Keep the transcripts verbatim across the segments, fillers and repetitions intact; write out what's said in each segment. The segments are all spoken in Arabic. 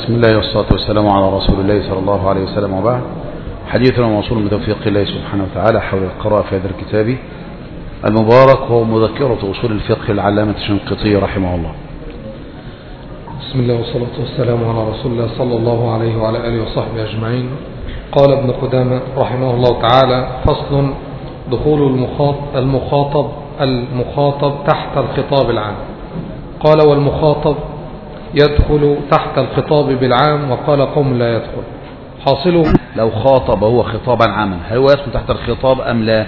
بسم الله والصلاة والسلام على رسول الله صلى الله عليه وسلم وبعد. حديثنا موصول بتوفيق الله سبحانه وتعالى حول القراءة في هذا الكتاب المبارك، وهو مذكرة أصول الفقه العلامة الشنقيطي رحمه الله. بسم الله والصلاة والسلام على رسول الله صلى الله عليه وعلى آله وصحبه أجمعين. قال ابن قدامة رحمه الله تعالى: فصل: دخول المخاطب المخاطب المخاطب تحت الخطاب العام. قال: والمخاطب يدخل تحت الخطاب بالعام، وقال قوم لا يدخل. حاصله لو خاطب هو خطابا عاما هل هو يدخل تحت الخطاب أم لا؟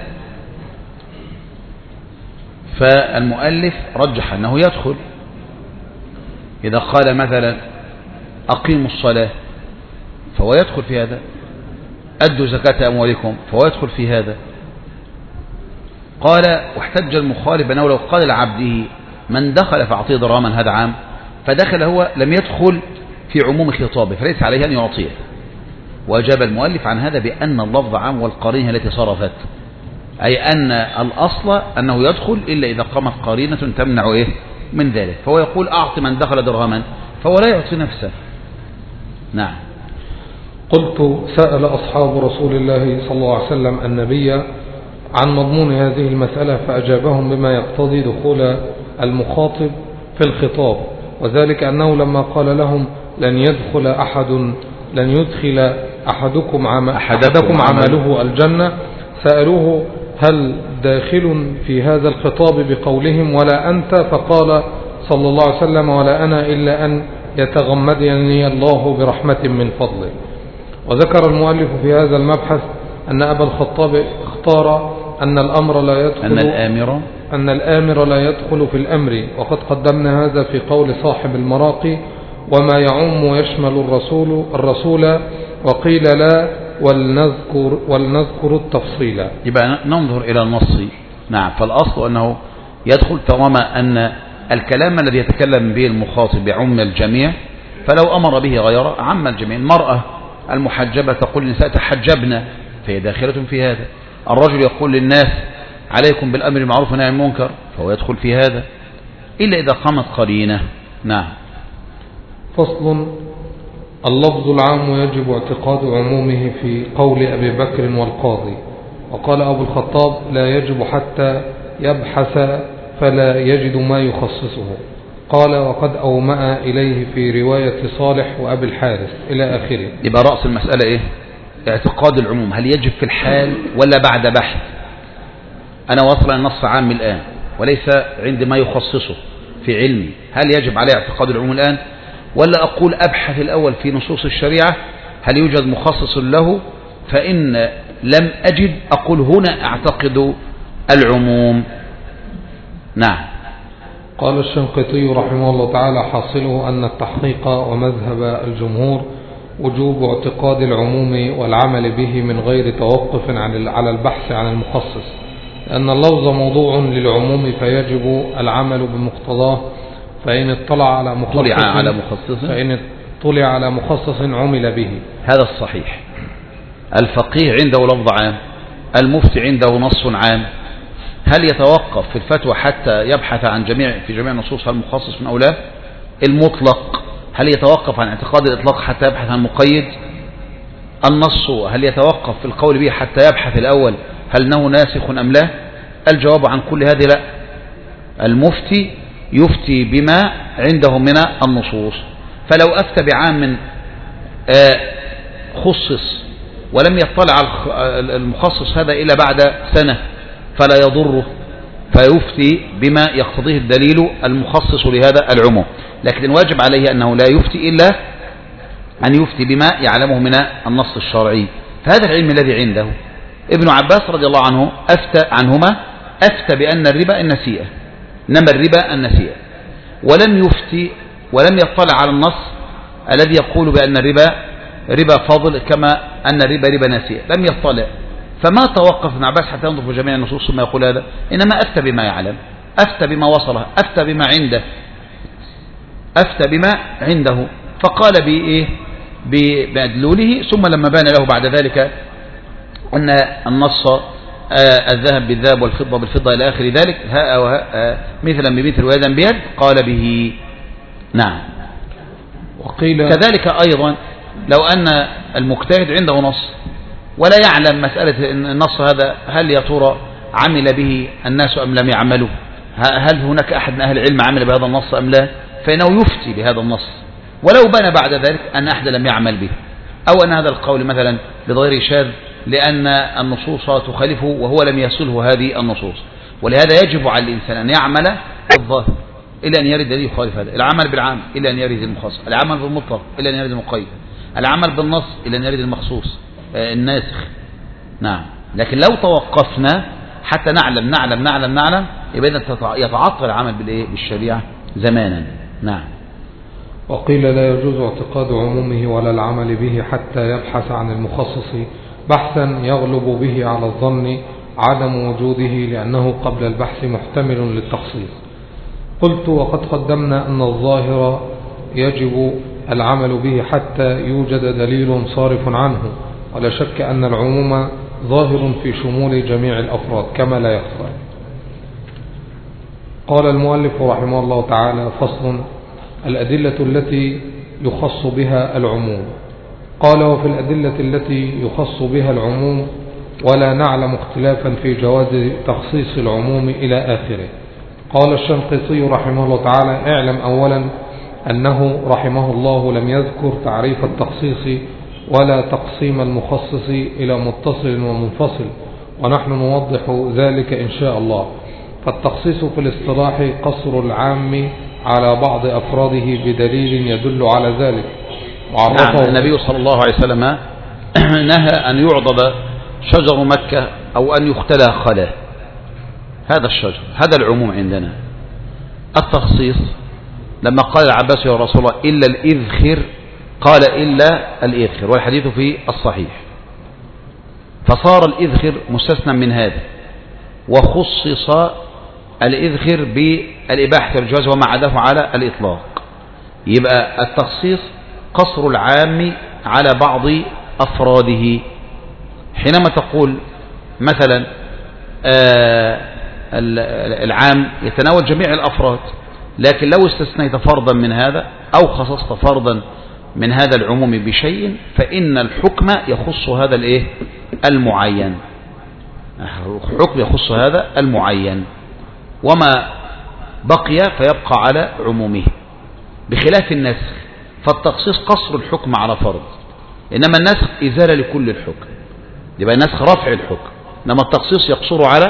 فالمؤلف رجح أنه يدخل. إذا قال مثلا أقيموا الصلاة فهو يدخل في هذا، أدوا زكاة أموالكم فهو يدخل في هذا. قال: واحتج المخالف أنه لو قال لعبده من دخل فأعطيه ضراما هذا عام، فدخل هو لم يدخل في عموم خطابه فليس عليه أن يعطيه. وأجاب المؤلف عن هذا بأن اللفظ عام والقرينة التي صرفت، أي أن الأصل أنه يدخل إلا إذا قامت قرينة تمنع إيه من ذلك. فهو يقول أعطي من دخل درهما، فهو لا يعطي نفسه. نعم. قلت: سأل أصحاب رسول الله صلى الله عليه وسلم النبي عن مضمون هذه المسألة فأجابهم بما يقتضي دخول المخاطب في الخطاب، وذلك أنه لما قال لهم لن يدخل أحد لن يدخل أحدكم, عم أحدكم عمله الجنة، سألوه: هل داخل في هذا الخطاب بقولهم ولا أنت؟ فقال صلى الله عليه وسلم: ولا أنا إلا أن يتغمدني الله برحمة من فضله. وذكر المؤلف في هذا المبحث أن أبا الخطاب اختار أن الأمر لا يدخل أن الآمر أن الآمر لا يدخل في الأمر، وقد قدمنا هذا في قول صاحب المراقي: وما يعم ويشمل الرسول الرسول وقيل لا ولنذكر, ولنذكر التفصيل. يبقى ننظر إلى النص. نعم. فالأصل أنه يدخل طالما أن الكلام الذي يتكلم به المخاطب يعم الجميع، فلو أمر به غيره عم الجميع. المرأة المحجبة تقول للنساء تحجبنا فهي داخلة في هذا. الرجل يقول للناس عليكم بالأمر المعروف والنهي عن المنكر فهو يدخل في هذا، إلا إذا قامت قرينة. نعم. فصل: اللفظ العام يجب اعتقاد عمومه في قول أبي بكر والقاضي. وقال أبو الخطاب: لا يجب حتى يبحث فلا يجد ما يخصصه. قال: وقد أومأ إليه في رواية صالح وأبي الحارث إلى آخره. يبقى رأس المسألة إيه؟ اعتقاد العموم، هل يجب في الحال ولا بعد بحث؟ أنا وصل النص عام الآن وليس عندي ما يخصصه في علمي، هل يجب عليه اعتقاد العموم الآن، ولا أقول أبحث الأول في نصوص الشريعة هل يوجد مخصص له، فإن لم أجد أقول هنا أعتقد العموم. نعم. قال الشنقيطي رحمه الله تعالى: حاصله أن التحقيق ومذهب الجمهور وجوب اعتقاد العموم والعمل به من غير توقف على البحث عن المخصص، لأن اللفظ موضوع للعموم فيجب العمل بمقتضاه، فإن اطلع على مخصص طلع على مخصص فإن طلع على مخصص عمل به. هذا الصحيح. الفقيه عنده لفظ عام، المفتي عنده نص عام، هل يتوقف في الفتوى حتى يبحث عن جميع في جميع النصوص هل مخصص من أولاه؟ المطلق هل يتوقف عن اعتقاد الإطلاق حتى يبحث عن مقيد؟ النص هل يتوقف في القول به حتى يبحث الأول هل انه ناسخ أم لا؟ الجواب عن كل هذه لا. المفتي يفتي بما عنده من النصوص، فلو أفتى بعام خصص ولم يطلع على المخصص هذا إلا بعد سنة فلا يضره، فيفتي بما يقتضيه الدليل المخصص لهذا العموم. لكن الواجب عليه أنه لا يفتي إلا أن يفتي بما يعلمه من النص الشرعي. فهذا العلم الذي عنده. ابن عباس رضي الله عنه أفتى عنهما أفتى بأن الربا النسيئة، إنما الربا النسيئة، ولم يفتي ولم يطلع على النص الذي يقول بأن الربا ربا فضل كما أن الربا ربا نسيئة، لم يطلع. فما توقف ابن عباس حتى ينظر في جميع النصوص ثم يقول هذا، إنما أفتى بما يعلم، أفتى بما وصله، أفتى بما عنده أفتى بما عنده فقال بإيه بمدلوله. ثم لما بان له بعد ذلك أن النص آه الذهب بالذهب والفضة بالفضة إلى آخر ذلك ها وها آه مثلا بمثل ويدا بيد قال به. نعم. وقيل كذلك أيضا لو أن المجتهد عنده نص ولا يعلم مسألة النص هذا هل يا ترى عمل به الناس أم لم يعملوا، هل هناك أحد من أهل العلم عمل بهذا النص أم لا، فإنه يفتي بهذا النص ولو بنى بعد ذلك أن أحد لم يعمل به، أو أن هذا القول مثلا بغير شاذ لأن النصوص تخالفه وهو لم يصله هذه النصوص. ولهذا يجب على الإنسان أن يعمل بالظاهر إلا أن يرد الذي يخالف هذا، العمل بالعام إلا أن يرد المخصص، العمل بالمطلق إلا أن يرد المقيد، العمل بالنص إلا أن يرد المخصوص آه الناسخ. نعم. لكن لو توقفنا حتى نعلم نعلم نعلم نعلم يبقى يتعطل العمل بالإيه بالشريعة زمانا. نعم. وقيل لا يجوز اعتقاد عمومه ولا العمل به حتى يبحث عن المخصص بحثا يغلب به على الظن عدم وجوده لأنه قبل البحث محتمل للتخصيص. قلت وقد قدمنا أن الظاهر يجب العمل به حتى يوجد دليل صارف عنه، ولا شك أن العموم ظاهر في شمول جميع الأفراد كما لا يخفى. قال المؤلف رحمه الله تعالى: فصل: الأدلة التي يخص بها العموم. قال: وفي الأدلة التي يخص بها العموم ولا نعلم اختلافا في جواز تخصيص العموم إلى آخره. قال الشنقيطي رحمه الله تعالى: اعلم أولا أنه رحمه الله لم يذكر تعريف التخصيص ولا تقسيم المخصص إلى متصل ومنفصل، ونحن نوضح ذلك إن شاء الله. فالتخصيص في الاصطلاح قصر العام على بعض أفراده بدليل يدل على ذلك. نعم. النبي صلى الله عليه وسلم نهى أن يعضد شجر مكة أو أن يختلى خلاه، هذا الشجر، هذا العموم عندنا. التخصيص لما قال العباس: يا رسول الله إلا الإذخر، قال إلا الإذخر، والحديث في الصحيح، فصار الإذخر مستثنى من هذا، وخصص الإذخر بالإباحة والجواز وما عداه على الإطلاق. يبقى التخصيص قصر العام على بعض أفراده. حينما تقول مثلا آه العام يتناول جميع الأفراد، لكن لو استثنيت فرضا من هذا أو خصصت فرضا من هذا العموم بشيء فإن الحكم يخص هذا الإيه المعين، الحكم يخص هذا المعين، وما بقي فيبقى على عمومه، بخلاف النسخ فالتخصيص قصر الحكم على فرض، إنما النسخ إزالة لكل الحكم، يبقى النسخ رفع الحكم، إنما التخصيص يقصر على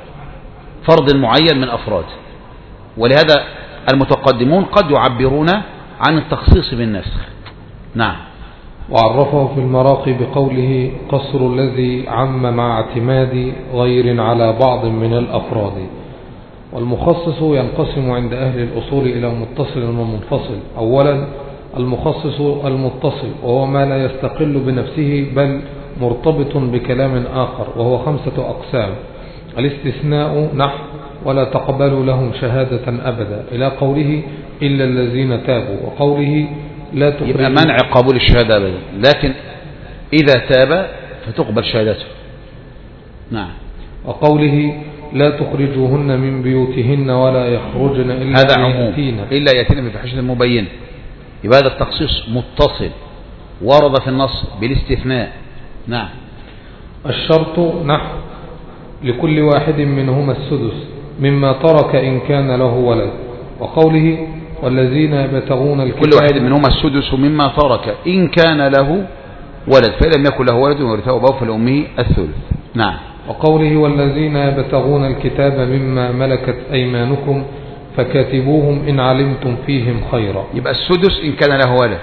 فرض معين من أفراد. ولهذا المتقدمون قد يعبرون عن التخصيص بالنسخ. نعم. وعرفه في المراقي بقوله: قصر الذي عم مع اعتماد غير على بعض من الأفراد. والمخصص ينقسم عند أهل الأصول إلى متصل ومنفصل. أولا المخصص المتصل، وهو ما لا يستقل بنفسه بل مرتبط بكلام آخر، وهو خمسة أقسام: الاستثناء نحو ولا تقبل لهم شهادة أبدا، إلى قوله إلا الذين تابوا، وقوله لا تخرجوا، يبقى منع قبول الشهادة أبدا، لكن إذا تاب فتقبل شهادته. نعم. وقوله لا تخرجوهن من بيوتهن ولا يخرجن إلا هذا عموم إلا يأتين بفحشة مبينة، يبقى هذا التخصيص متصل ورد في النص بالاستثناء. نعم. الشرط نحو لكل واحد منهما السدس مما ترك إن كان له ولد، وقوله والذين يبتغون الكتاب، كل واحد منهما السدس مما ترك إن كان له ولد، فإن لم يكن له ولد ورثه أبوه فلأمه الثلث. نعم. وقوله والذين يبتغون الكتاب مما ملكت أيمانكم فكاتبوهم إن علمتم فيهم خيرا. يبقى السدس إن كان له ولد،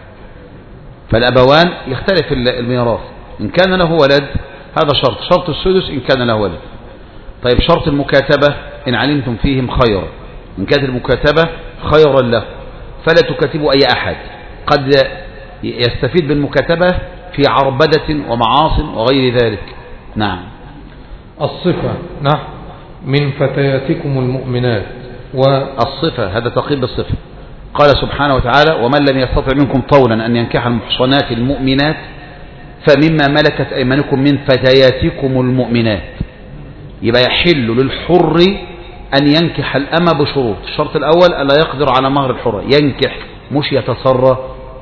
فالأبوان يختلف الميراث، إن كان له ولد هذا شرط، شرط السدس إن كان له ولد. طيب شرط المكاتبة إن علمتم فيهم خيرا، إن كانت المكاتبة خيرا له فلا تكاتبوا أي أحد، قد يستفيد بالمكاتبة في عربدة ومعاص وغير ذلك. نعم. الصفة نحو من فتياتكم المؤمنات، والصفة هذا تقييد بالصفة. قال سبحانه وتعالى ومن لم يستطع منكم طولا أن ينكح المحصنات المؤمنات فمما ملكت أيمانكم من فتياتكم المؤمنات. يبقى يحل للحر أن ينكح الأمة بشروط، الشرط الأول ألا يقدر على مهر الحرة، ينكح مش يتسرى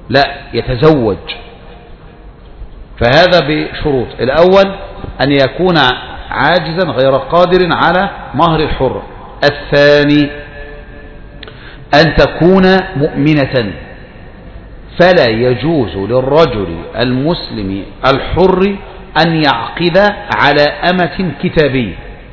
لا، يتزوج. فهذا بشروط: الأول أن يكون عاجزا غير قادر على مهر الحر. الثاني أن تكون مؤمنة، فلا يجوز للرجل المسلم الحر أن يعقد على أمة كتابية.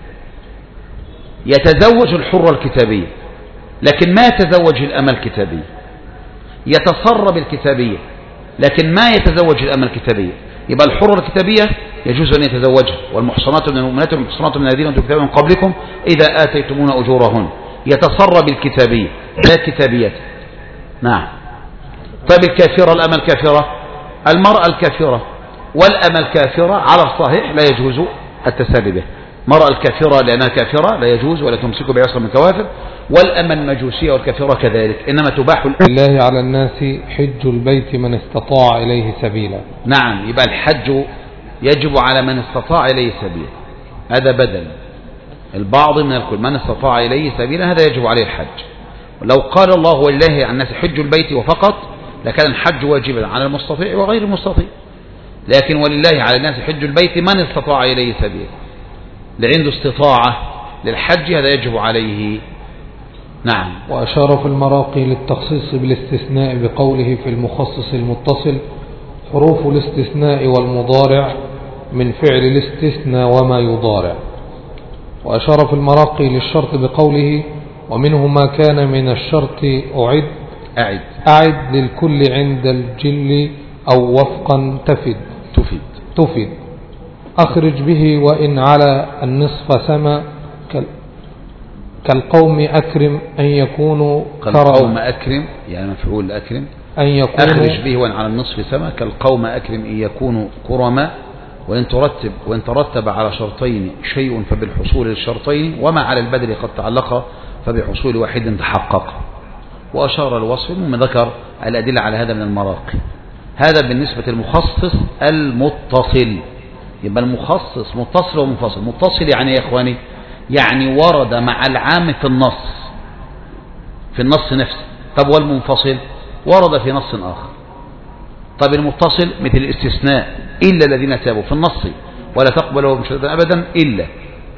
يتزوج الحر الكتابية لكن ما يتزوج الأمة الكتابية، يتصر بالكتابية لكن ما يتزوج الأمة الكتابية. يبقى الحر الكتابية يجوز أن يتزوجها، والمحصنات من المؤمنات والمحصنات من الذين أوتوا الكتاب من قبلكم إذا آتيتمون أجورهن. يتصر بالكتابية لا كتابية. نعم. طيب الكافرة، الأمة الكافرة، المرأة الكافرة والأمة الكافرة على الصحيح لا يجوز التسابي به. المرأة الكافرة لأنها كافرة لا يجوز ولا تمسك بعصر من كوافر، والأمة المجوسية والكافرة كذلك، إنما تباح. لله على الناس حج البيت من استطاع إليه سبيلا. نعم، يبقى الحج يجب على من استطاع إليه سبيلا، هذا بدل البعض من الكل. من استطاع إليه سبيلا هذا يجب عليه الحج. لو قال الله ولله على الناس حج البيت وفقط لكان الحج واجبا على المستطيع وغير المستطيع، لكن ولله على الناس حج البيت من استطاع إليه سبيلا، اللي عنده استطاعة للحج هذا يجب عليه. نعم. وأشار في المراقي للتخصيص بالاستثناء بقوله في المخصص المتصل: حروف الاستثناء والمضارع من فعل الاستثناء وما يضارع. وأشار في المراقي للشرط بقوله: ومنه ما كان من الشرط أعد أعد أعد للكل عند الجل أو وفقا تفد تفيد تفد أخرج به وإن على النصف سما كالقوم أكرم أن يكونوا كالقوم أكرم يعني مفعول أكرم أن يكونوا أخرج به وإن على النصف سما كالقوم أكرم أن يكونوا كرما وإن ترتب وإن ترتب على شرطين شيء فبالحصول للشرطين وما على البدل قد تعلق فبحصول واحد تحقق. وأشار الوصف من ذكر الأدلة على هذا من المراقي. هذا بالنسبة للمخصص المتصل. يبقى المخصص متصل ومنفصل. متصل يعني يا إخواني يعني ورد مع العام في النص في النص نفسه. طب والمنفصل ورد في نص آخر. طب المتصل مثل الاستثناء إلا الذين تابوا في النص ولا تقبلوا مشهدا أبدا إلا.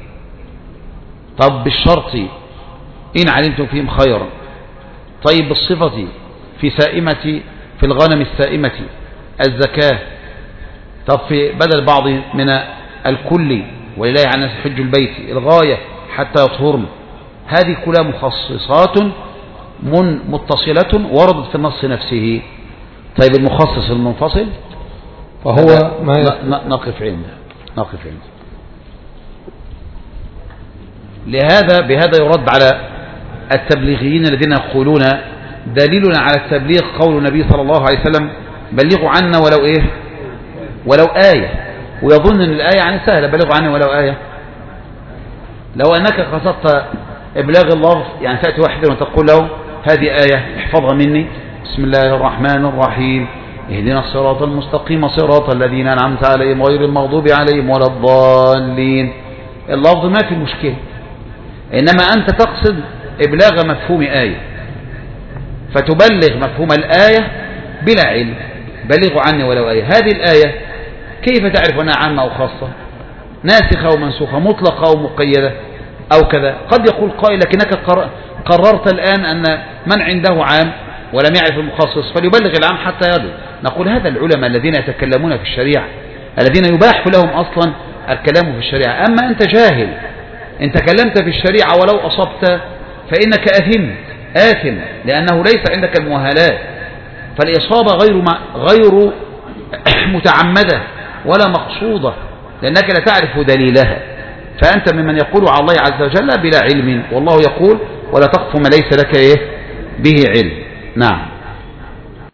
طب بالشرط إن علمتم فيهم خيرا. طيب بالصفة في سائمة في الغنم السائمة الزكاة. طب في بدل بعض من الكل ولله على الناس حج البيت الغاية حتى يطهرن. هذه كلها مخصصات من متصلة وردت في النص نفسه. طيب المخصص المنفصل فهو ما نقف عنده نقف عنده لهذا بهذا يرد على التبليغيين الذين يقولون دليلنا على التبليغ قول النبي صلى الله عليه وسلم بلغوا عنا ولو ايه ولو آية. ويظن ان الآية يعني سهلة بلغوا عنا ولو آية. لو أنك قصدت إبلاغ اللفظ يعني تأتي واحدا وتقول له هذه آية احفظها مني بسم الله الرحمن الرحيم اهدنا الصراط المستقيم صراط الذين أنعمت عليهم غير المغضوب عليهم ولا الضالين. اللفظ ما في مشكلة. إنما أنت تقصد إبلاغ مفهوم آية فتبلغ مفهوم الآية بلا علم. بلغوا عني ولو آية. هذه الآية كيف تعرف أنها عامة أو خاصة ناسخة أو منسوخة مطلقة أو مقيدة أو كذا. قد يقول قائل لكنك قررت الآن أن من عنده عام ولم يعرف المخصص فليبلغ العام حتى يدل. نقول هذا العلماء الذين يتكلمون في الشريعة الذين يباح لهم أصلا الكلام في الشريعة. أما أنت جاهل إن تكلمت في الشريعة ولو أصبت فإنك أثم آثم لأنه ليس عندك المؤهلات. فالإصابة غير غير متعمدة ولا مقصودة لأنك لا تعرف دليلها. فأنت ممن يقول على الله عز وجل بلا علم والله يقول ولا تقف ما ليس لك إيه به علم. نعم.